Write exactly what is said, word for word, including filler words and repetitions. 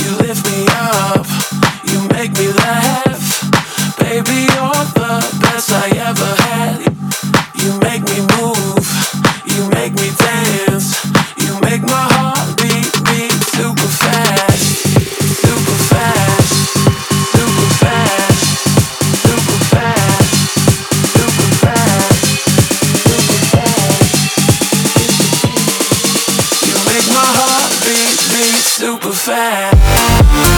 You lift me up, you make me laugh. Baby, you're the best I ever had. You make me move, you make me dance. You make my heart beat, beat super fast. Super fast, super fast, super fast, super fast, super fast. You make my heart beat, beat super fast.